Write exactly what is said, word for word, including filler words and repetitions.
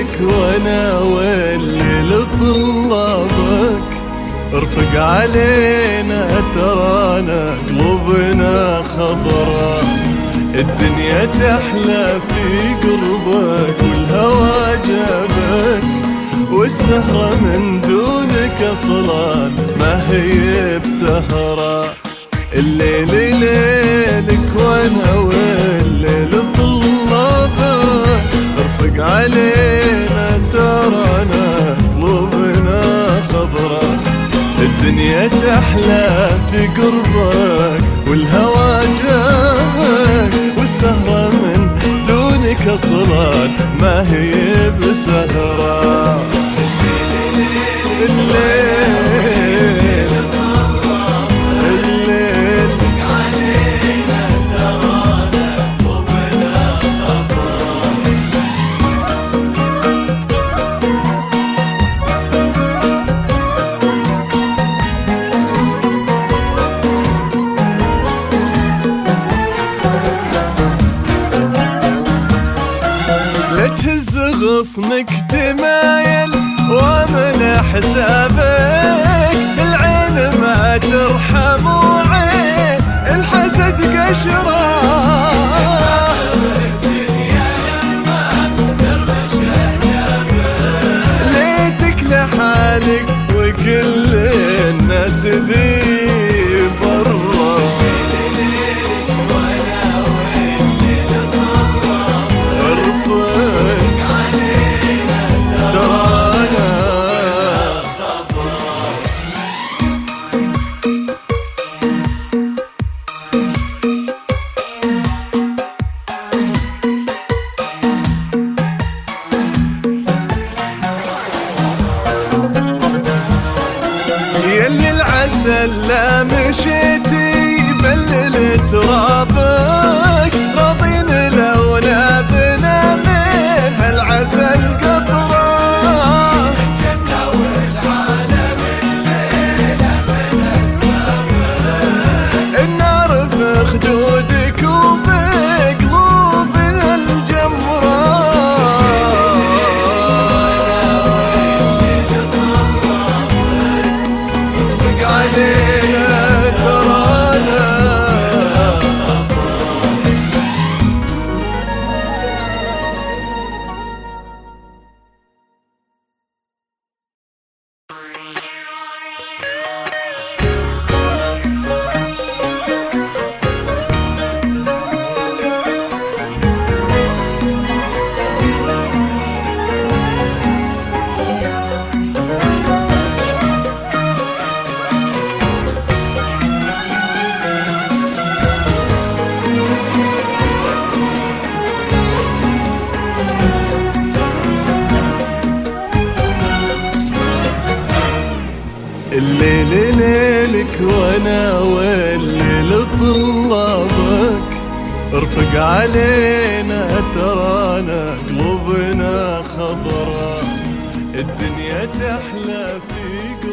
ليلك وانا والليل طلابك، ارفق علينا ترانا قلوبنا خضرا، الدنيا تحلى في قربك والهوى جابك، والسهرة من دونك اصلا ما هي بسهرة. الليل ليلك وانا والليل طلابك، ارفق علينا ترانا قلوبنا خضرا، الدنيا تحلى في قربك والهوى جابك، والسهرة من دونك اصلا ما هي بسهرة. الليل الليل علينا ترانا قلوبنا خضرا. لا تهز غصنك تمايل وامل حسابك، العين ما ترحم وعين الحسد قشرة، الدنيا لما ترمش ليتك لحالك وكل الناس ذي برا. يلي العسل لا مشيتي بلل ترابك، راضين لو نابنا من هالعسل قطرة، الجنة والعالم الليلة من أسبابك، النار في خدودك وبقلوبنا الجمرة، علينا ترانا الليل ليلك وانا والليل طلابك، ارفق علينا ترانا قلوبنا خضرا، الدنيا تحلى في